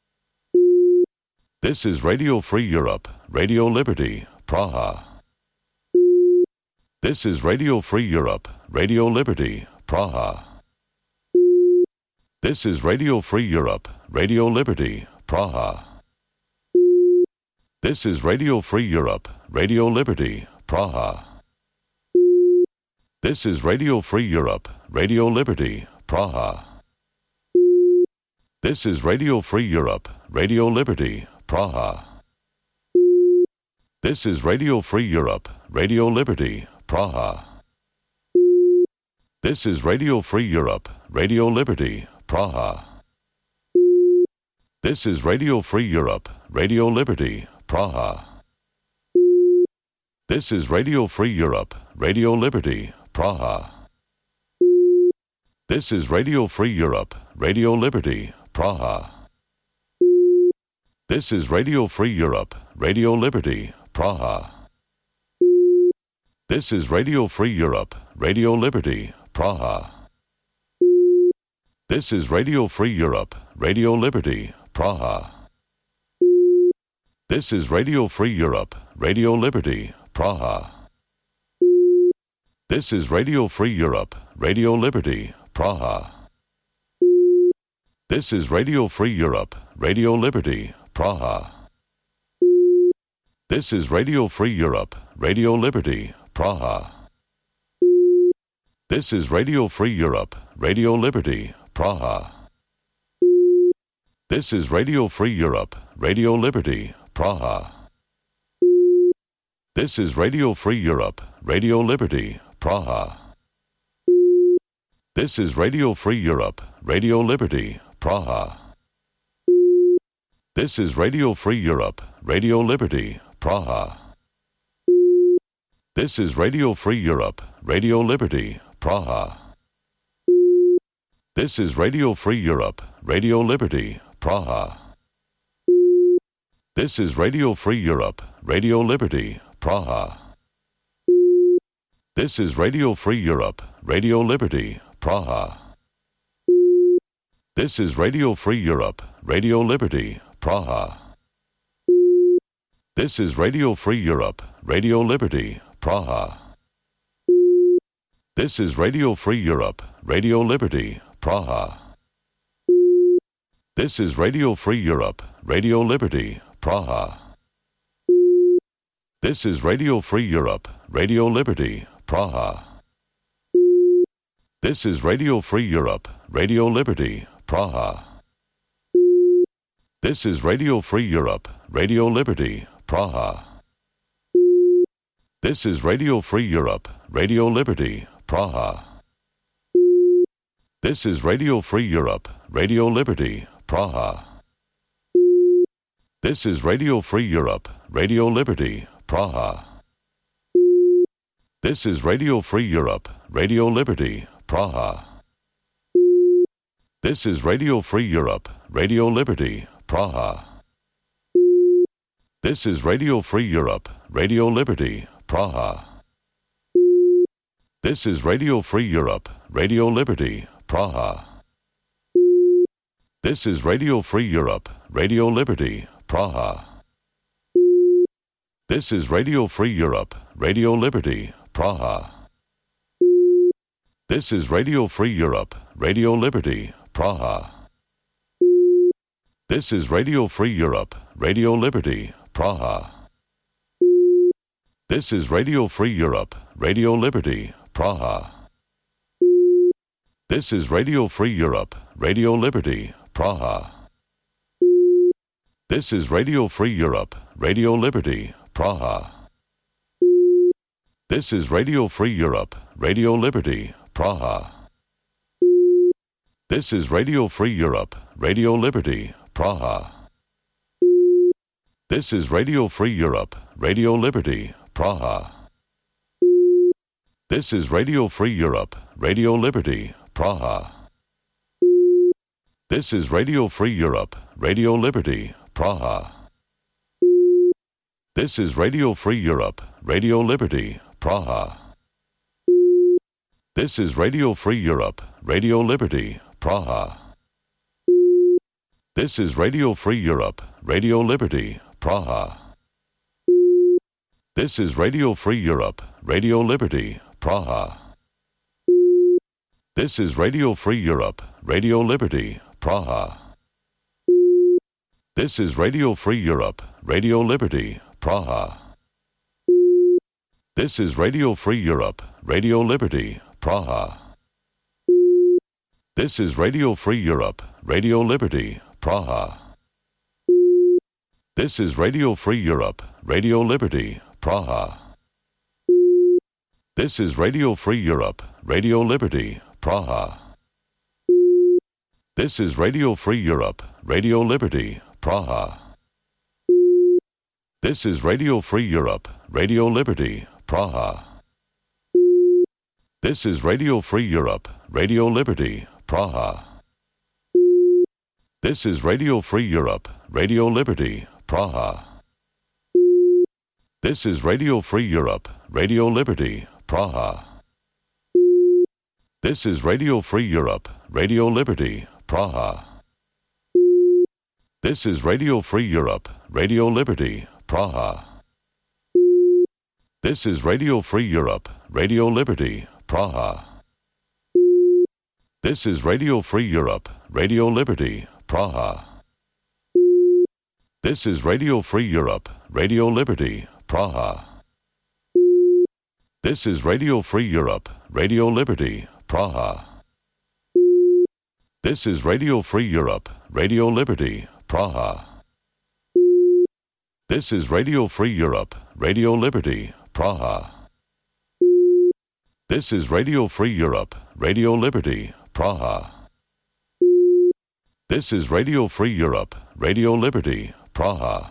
This is Radio Free Europe, Radio Liberty, Praha. This is Radio Free Europe, Radio Liberty, Praha. This is Radio Free Europe, Radio Liberty, Praha. This is Radio Free Europe, Radio Liberty, Praha. This is Radio Free Europe, Radio Liberty, Praha. This is Radio Free Europe, Radio Liberty, Praha. This is Radio Free Europe, Radio Liberty, Praha. This is Radio Free Europe, Radio Liberty, Praha. This is Radio Free Europe, Radio Liberty, Praha. This is Radio Free Europe, Radio Liberty, Praha. This is Radio Free Europe, Radio Liberty, Praha. This is Radio Free Europe, Radio Liberty, Praha. This is Radio Free Europe, Radio Liberty, Praha. This is Radio Free Europe, Radio Liberty, Praha. This is Radio Free Europe, Radio Liberty, Praha. This is Radio Free Europe, Radio Liberty, Praha. This is Radio Free Europe, Radio Liberty, Praha. This is Radio Free Europe, Radio Liberty, Praha. This is Radio Free Europe, Radio Liberty, Praha. This is Radio Free Europe, Radio Liberty, Praha. This is Radio Free Europe, Radio Liberty, Praha. This is Radio Free Europe, Radio Liberty, Praha. This is Radio Free Europe, Radio Liberty, Praha. This is Radio Free Europe, Radio Liberty, Praha. This is Radio Free Europe, Radio Liberty, Praha. This is Radio Free Europe, Radio Liberty, Praha. This is Radio Free Europe, Radio Liberty, Praha. This is Radio Free Europe, Radio Liberty, Praha. This is Radio Free Europe, Radio Liberty, Praha. This is Radio Free Europe, Radio Liberty, Praha. This is Radio Free Europe, Radio Liberty, Praha. This is Radio Free Europe, Radio Liberty, Praha. This is Radio Free Europe, Radio Liberty, Praha. This is Radio Free Europe, Radio Liberty, Praha. This is Radio Free Europe, Radio Liberty, Praha. This is Radio Free Europe, Radio Liberty, Praha. This is Radio Free Europe, Radio Liberty, Praha. This is Radio Free Europe, Radio Liberty, Praha. This is Radio Free Europe, Radio Liberty, Praha. This is Radio Free Europe, Radio Liberty, Praha. This is Radio Free Europe, Radio Liberty, Praha. This is Radio Free Europe, Radio Liberty, Praha. This is Radio Free Europe, Radio Liberty, Praha. This is Radio Free Europe, Radio Liberty, Praha. This is Radio Free Europe, Radio Liberty, Praha. This is Radio Free Europe, Radio Liberty, Praha. This is Radio Free Europe, Radio Liberty, Praha. This is Radio Free Europe, Radio Liberty, Praha. This is Radio Free Europe, Radio Liberty, Praha. This is Radio Free Europe, Radio Liberty, Praha. This is Radio Free Europe, Radio Liberty, Praha. This is Radio Free Europe, Radio Liberty, Praha. This is Radio Free Europe, Radio Liberty, Praha. This is Radio Free Europe, Radio Liberty, Praha. This is Radio Free Europe, Radio Liberty, Praha. This is Radio Free Europe, Radio Liberty, Praha. This is Radio Free Europe, Radio Liberty, Praha. This is Radio Free Europe, Radio Liberty, Praha. This is Radio Free Europe, Radio Liberty, Praha. This is Radio Free Europe, Radio Liberty, Praha. This is Radio Free Europe, Radio Liberty, Praha. This is Radio Free Europe, Radio Liberty, Praha. This is Radio Free Europe, Radio Liberty, Praha. This is Radio Free Europe, Radio Liberty, Praha. This is Radio Free Europe, Radio Liberty, Praha. This is Radio Free Europe, Radio Liberty, Praha. This is Radio Free Europe, Radio Liberty, Praha. This is Radio Free Europe, Radio Liberty, Praha. This is Radio Free Europe, Radio Liberty, Praha. This is Radio Free Europe, Radio Liberty, Praha. This is Radio Free Europe, Radio Liberty, Praha. This is Radio Free Europe, Radio Liberty, Praha. This is Radio Free Europe, Radio Liberty, Praha. This is Radio Free Europe, Radio Liberty, Praha. This is Radio Free Europe, Radio Liberty, Praha. This is Radio Free Europe, Radio Liberty, Praha. This is Radio Free Europe, Radio Liberty, Praha. This is Radio Free Europe, Radio Liberty, Praha.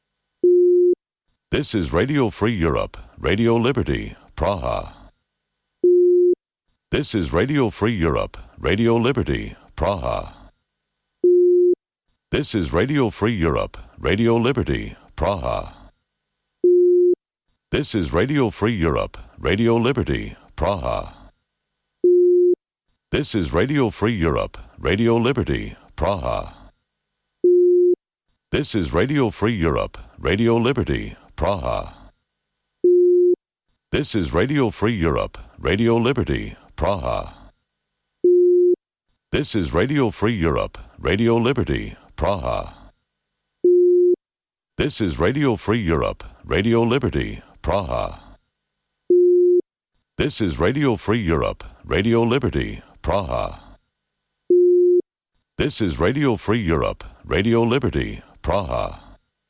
This is Radio Free Europe, Radio Liberty, Praha. This is Radio Free Europe, Radio Liberty, Praha. This is Radio Free Europe, Radio Liberty, Praha. This is Radio Free Europe, Radio Liberty, Praha. This is Radio Free Europe, Radio Liberty, Praha. This is Radio Free Europe, Radio Liberty, Praha. This is Radio Free Europe, Radio Liberty, Praha. This is Radio Free Europe, Radio Liberty, Praha. This is Radio Free Europe, Radio Liberty, Praha. This is Radio Free Europe, Radio Liberty, Praha. This is Radio Free Europe, Radio Liberty, Praha.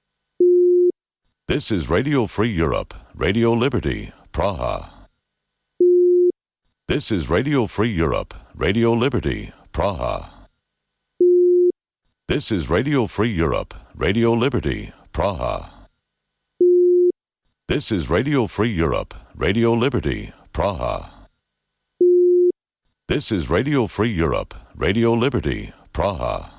This is Radio Free Europe, Radio Liberty, Praha. This is Radio Free Europe, Radio Liberty, Praha. This is Radio Free Europe, Radio Liberty, Praha. This is Radio Free Europe, Radio Liberty, Praha. This is Radio Free Europe, Radio Liberty, Praha.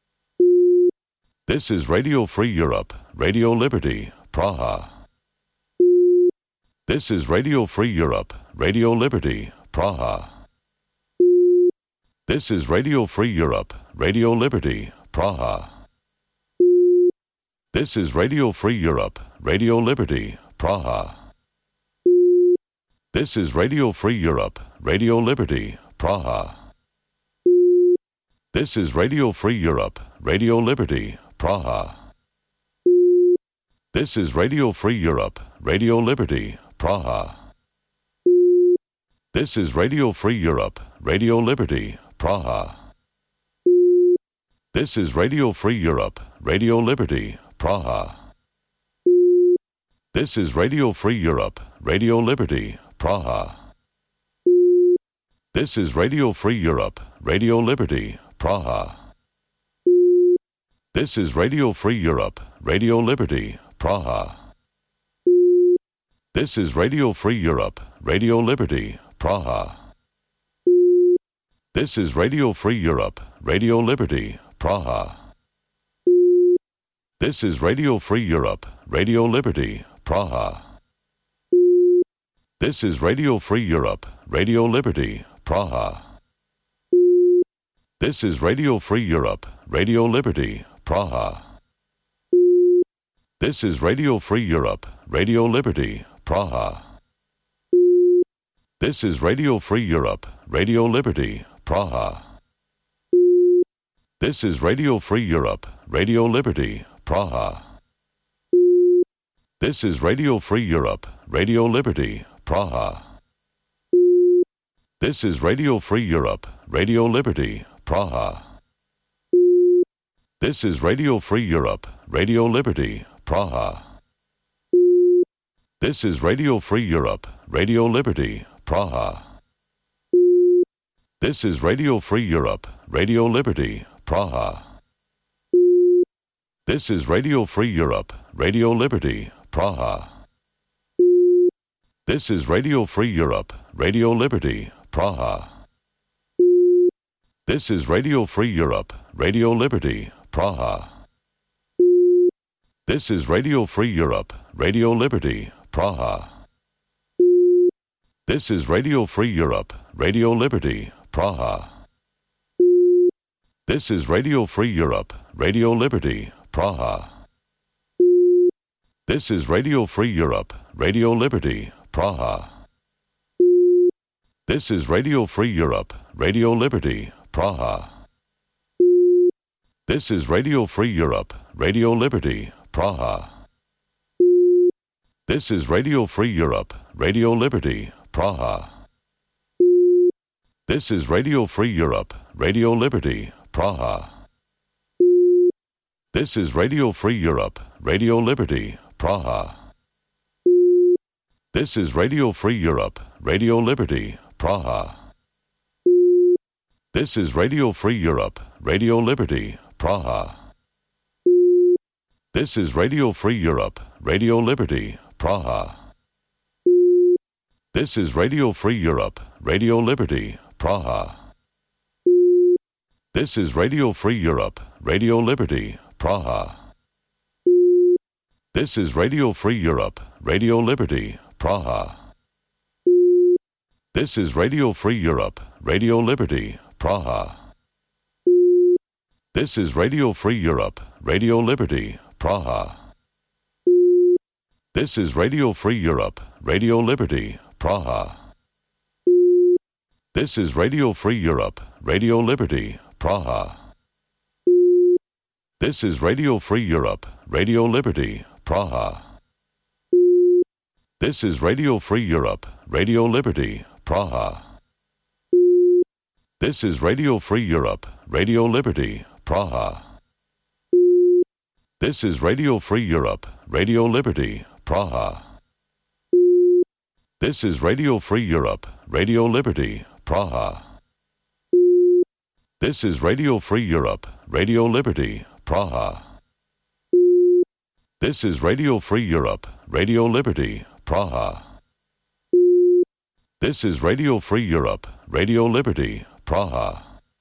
This is Radio Free Europe, Radio Liberty, Praha. This is Radio Free Europe, Radio Liberty, Praha. This is Radio Free Europe, Radio Liberty, Praha. This is Radio Free Europe, Radio Liberty, Praha. This is Radio Free Europe, Radio Liberty, Praha. This is Radio Free Europe, Radio Liberty, Praha. This is Radio Free Europe, Radio Liberty, Praha. This is Radio Free Europe, Radio Liberty, Praha. This is Radio Free Europe, Radio Liberty, Praha. This is Radio Free Europe, Radio Liberty, Praha. This is Radio Free Europe, Radio Liberty, Praha. This is Radio Free Europe, Radio Liberty, Praha. This is Radio Free Europe, Radio Liberty, Praha. This is Radio Free Europe, Radio Liberty, Praha. This is Radio Free Europe, Radio Liberty, Praha. This is Radio Free Europe, Radio Liberty, Praha. This is Radio Free Europe, Radio Liberty, Praha. This is Radio Free Europe, Radio Liberty, Praha. This is Radio Free Europe, Radio Liberty, Praha. This is Radio Free Europe, Radio Liberty, Praha. This is Radio Free Europe, Radio Liberty, Praha. This is Radio Free Europe, Radio Liberty, Praha. This is Radio Free Europe, Radio Liberty, Praha. This is Radio Free Europe, Radio Liberty, Praha. This is Radio Free Europe, Radio Liberty, Praha. This is Radio Free Europe, Radio Liberty, Praha. This is Radio Free Europe, Radio Liberty, Praha. This is Radio Free Europe, Radio Liberty, Praha. This is Radio Free Europe, Radio Liberty, Praha. This is Radio Free Europe, Radio Liberty, Praha. This is Radio Free Europe, Radio Liberty, Praha. This is Radio Free Europe, Radio Liberty, Praha. This is Radio Free Europe, Radio Liberty, Praha. This is Radio Free Europe, Radio Liberty, Praha. This is Radio Free Europe, Radio Liberty, Praha. This is Radio Free Europe, Radio Liberty, Praha. This is Radio Free Europe, Radio Liberty, Praha. This is Radio Free Europe, Radio Liberty, Praha. This is Radio Free Europe, Radio Liberty, Praha. This is Radio Free Europe, Radio Liberty, Praha. This is Radio Free Europe, Radio Liberty, Praha. This is Radio Free Europe, Radio Liberty, Praha. This is Radio Free Europe, Radio Liberty, Praha. This is Radio Free Europe, Radio Liberty, Praha. This is Radio Free Europe, Radio Liberty, Praha. This is Radio Free Europe, Radio Liberty, Praha. This is Radio Free Europe, Radio Liberty, Praha. This is Radio Free Europe, Radio Liberty, Praha. This is Radio Free Europe, Radio Liberty, Praha. This is Radio Free Europe, Radio Liberty, Praha. This is Radio Free Europe, Radio Liberty, Praha. This is Radio Free Europe, Radio Liberty, Praha. This is Radio Free Europe, Radio Liberty, Praha. This is Radio Free Europe, Radio Liberty, Praha. This is Radio Free Europe, Radio Liberty, Praha.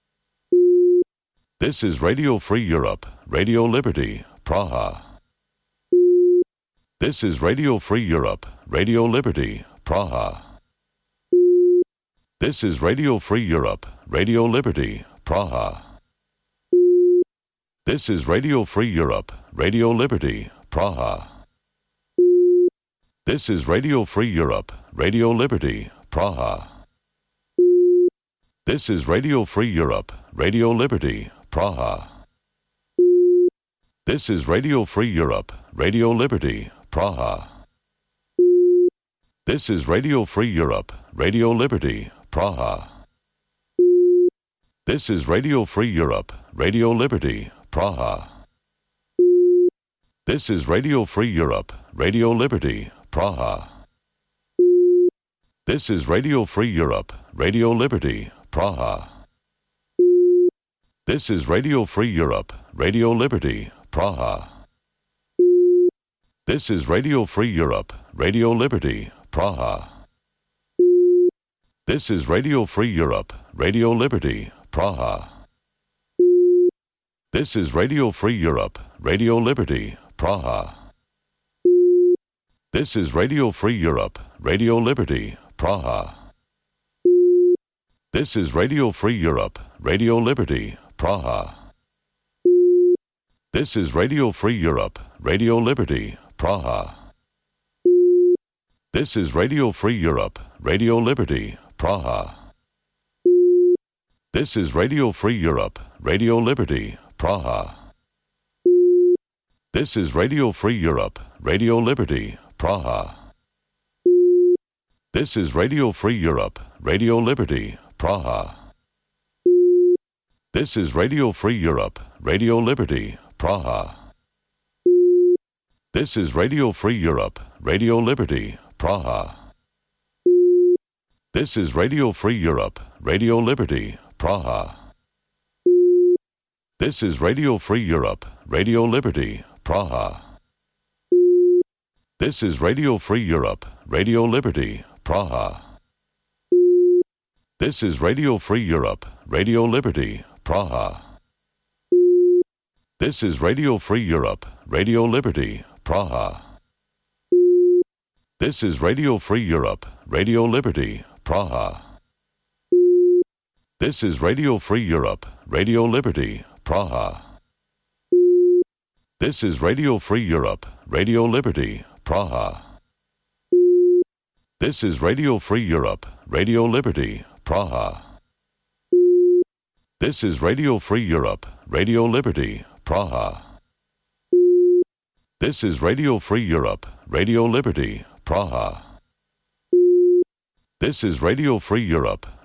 This is Radio Free Europe, Radio Liberty, Praha. This is Radio Free Europe, Radio Liberty, Praha. This is Radio Free Europe, Radio Liberty, Praha. This is Radio Free Europe, Radio Liberty, Praha. This is Radio Free Europe, Radio Liberty, Praha. This is Radio Free Europe, Radio Liberty, Praha. This is Radio Free Europe, Radio Liberty, Praha. This is Radio Free Europe, Radio Liberty, Praha. This is Radio Free Europe, Radio Liberty, Praha. This is Radio Free Europe, Radio Liberty, Praha. This is Radio Free Europe, Radio Liberty, Praha. This is Radio Free Europe, Radio Liberty, Praha. This is Radio Free Europe, Radio Liberty, Praha. This is Radio Free Europe, Radio Liberty, Praha. This is Radio Free Europe, Radio Liberty, Praha. This is Radio Free Europe, Radio Liberty, Praha. This is Radio Free Europe, Radio Liberty, Praha. This is Radio Free Europe, Radio Liberty, Praha. This is Radio Free Europe, Radio Liberty, Praha. This is Radio Free Europe, Radio Liberty, Praha. This is Radio Free Europe, Radio Liberty, Praha. This is Radio Free Europe, Radio Liberty, Praha. This is Radio Free Europe, Radio Liberty, Praha. This is Radio Free Europe, Radio Liberty, Praha. This is Radio Free Europe, Radio Liberty, Praha. This is Radio Free Europe, Radio Liberty, Praha. This is Radio Free Europe, Radio Liberty, Praha. This is Radio Free Europe, Radio Liberty, Praha. This is Radio Free Europe, Radio Liberty, Praha. This is Radio Free Europe, Radio Liberty, Praha. This is Radio Free Europe, Radio Liberty, Praha. This is Radio Free Europe, Radio Liberty, Praha. This is Radio Free Europe, Radio Liberty, Praha. This is Radio Free Europe, Radio Liberty, Praha. This is Radio Free Europe, Radio Liberty, Praha. This is Radio Free Europe,